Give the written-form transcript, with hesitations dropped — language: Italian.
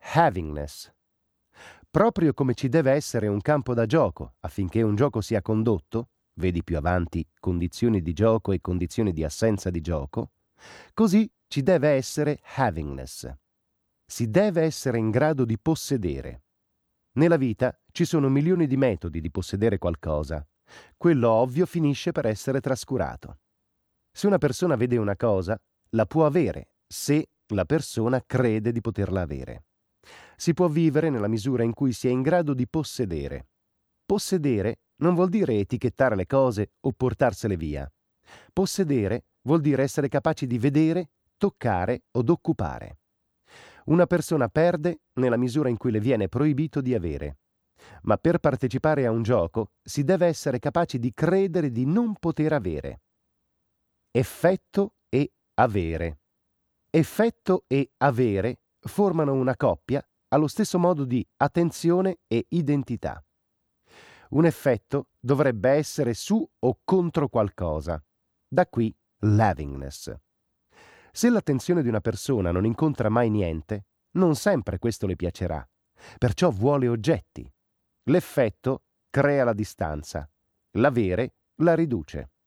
havingness. Proprio come ci deve essere un campo da gioco affinché un gioco sia condotto, vedi più avanti condizioni di gioco e condizioni di assenza di gioco, così ci deve essere havingness. Si deve essere in grado di possedere. Nella vita ci sono milioni di metodi di possedere qualcosa. Quello ovvio finisce per essere trascurato. Se una persona vede una cosa, la può avere se la persona crede di poterla avere. Si può vivere nella misura in cui si è in grado di possedere. Possedere non vuol dire etichettare le cose o portarsele via. Possedere vuol dire essere capaci di vedere, toccare od occupare. Una persona perde nella misura in cui le viene proibito di avere. Ma per partecipare a un gioco si deve essere capaci di credere di non poter avere. Effetto e avere. Effetto e avere formano una coppia allo stesso modo di attenzione e identità. Un effetto dovrebbe essere su o contro qualcosa. Da qui l'havingness. Se l'attenzione di una persona non incontra mai niente, non sempre questo le piacerà. Perciò vuole oggetti. L'effetto crea la distanza. L'avere la riduce.